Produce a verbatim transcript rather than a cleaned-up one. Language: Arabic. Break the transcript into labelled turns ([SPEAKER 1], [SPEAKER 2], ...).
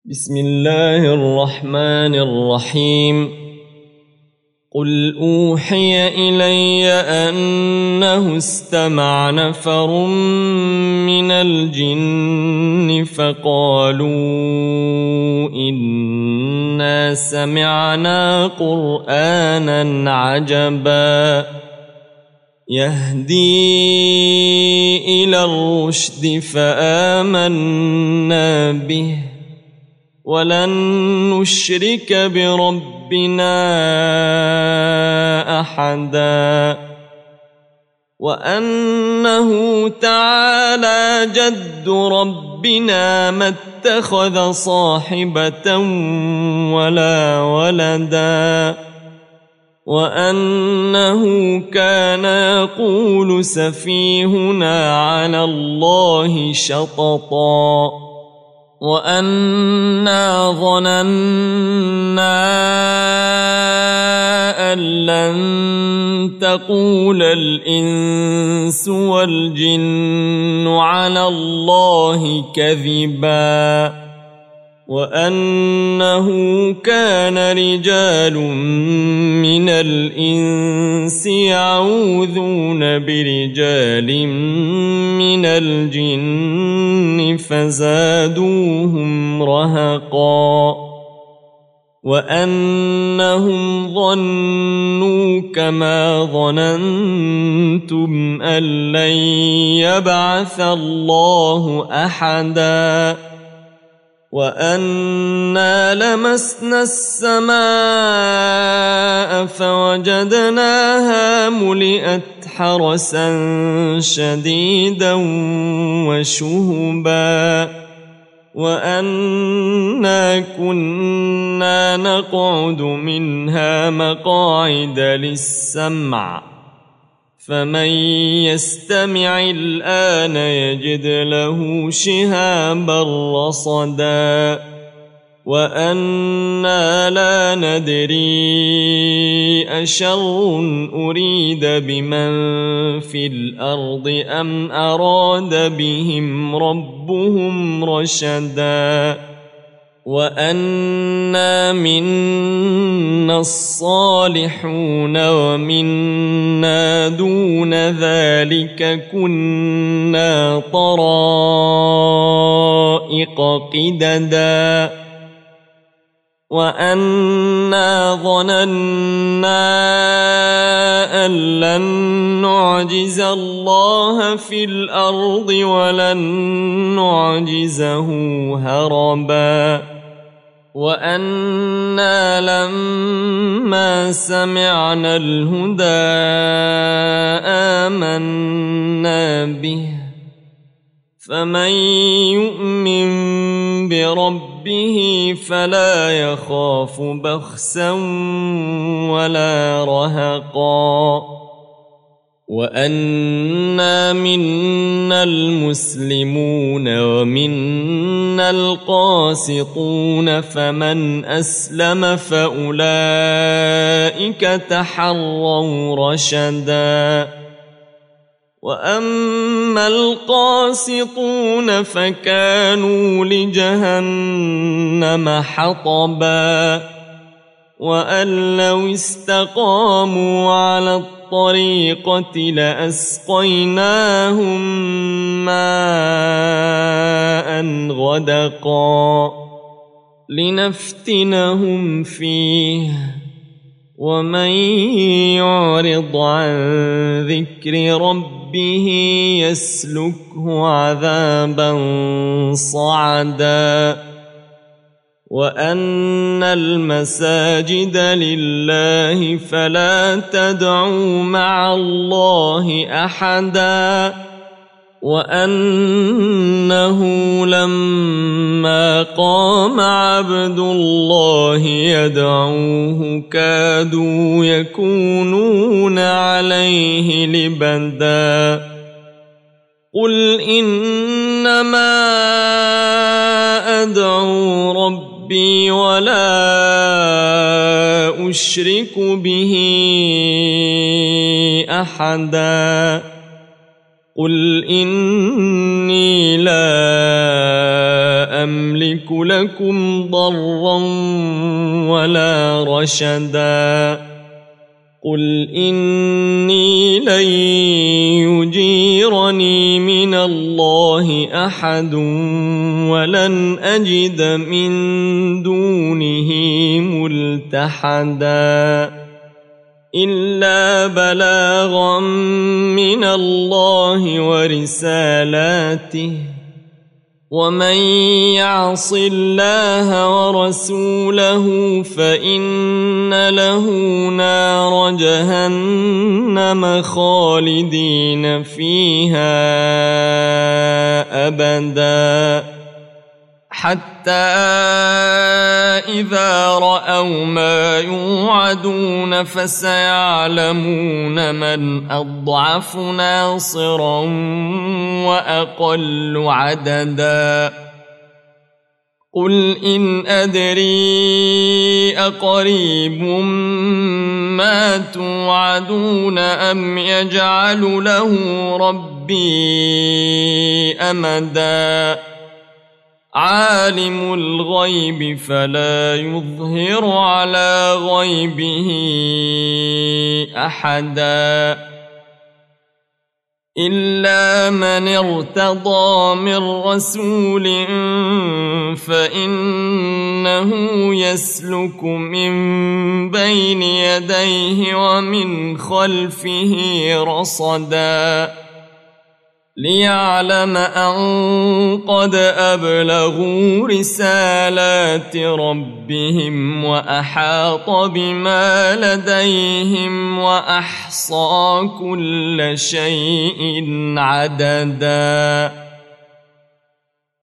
[SPEAKER 1] بسم الله الرحمن الرحيم. قل أوحي إلي أنه استمع نفر من الجن فقالوا إنا سمعنا قرآنا عجبا يهدي إلى الرشد فآمنا به ولن نشرك بربنا أحدا وأنه تعالى جد ربنا ما اتخذ صاحبة ولا ولدا وأنه كان يقول سفيهنا على الله شططا وأنا ظننا أن لن تقول الإنس والجن على الله كذبا وأنه كان رجال من الإنس يعوذون برجال من الجن فزادوهم رهقا وأنهم ظنوا كما ظننتم أن لن يبعث الله أحدا وأنا لمسنا السماء فوجدناها ملئت حرسا شديدا وشهبا وأنا كنا نقعد منها مقاعد للسمع فمن يستمع الآن يجد له شهابا رصدا وأنا لا ندري أشر أريد بمن في الأرض أم أراد بهم ربهم رشدا وأنا منا الصالحون ومنا دون ذلك كنا طرائق قددا وأنا ظننا أن لن نعجز الله في الأرض ولن نعجزه هربا وأنا لما سمعنا الهدى آمنا به فمن يؤمن بربه فلا يخاف بخسا ولا رهقا وأنا منا المسلمون ومنا القاسطون فمن أسلم فأولئك تحروا رشدا وأما القاسطون فكانوا لجهنم حطبا وأن لو استقاموا على الطريقة لأسقيناهم ماء غدقا لنفتنهم فيه ومن يعرض عن ذكر ربه يسلكه عذابا صعدا وأن المساجد لله فلا تدعوا مع الله أحدا وأنه لما قام عبد الله يدعوه كادوا يكونون عليه لبدا قل إنما أدعو ربي ولا أشرك به أحدا قل إني لا أملك لكم ضرا ولا رشدا قل إني لن يجيرني من الله أحد ولن أجد من دونه ملتحدا إلا بلاغا من الله ورسالاته ومن يعص الله ورسوله فإن له نار جهنم خالدين فيها أبدا حتى إذا رأوا ما يوعدون فسيعلمون من أضعف ناصرا وأقل عددا قل إن أدري أقريب ما توعدون أم يجعل له ربي أمدا عالم الغيب فلا يظهر على غيبه أحدا إلا من ارتضى من رسول فإنه يسلك من بين يديه ومن خلفه رصدا ليعلم أن قد أبلغوا رسالات ربهم وأحاط بما لديهم وأحصى كل شيء عددا.